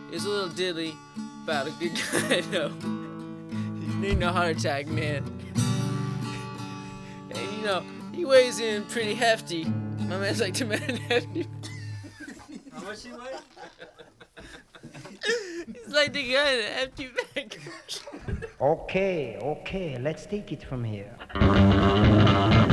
It's a little diddly about a good guy, though. He's needing a heart attack, man. And he weighs in pretty hefty. My man's like 2 men hefty. How much he weigh? He's like the guy in a hefty bag. Okay, let's take it from here.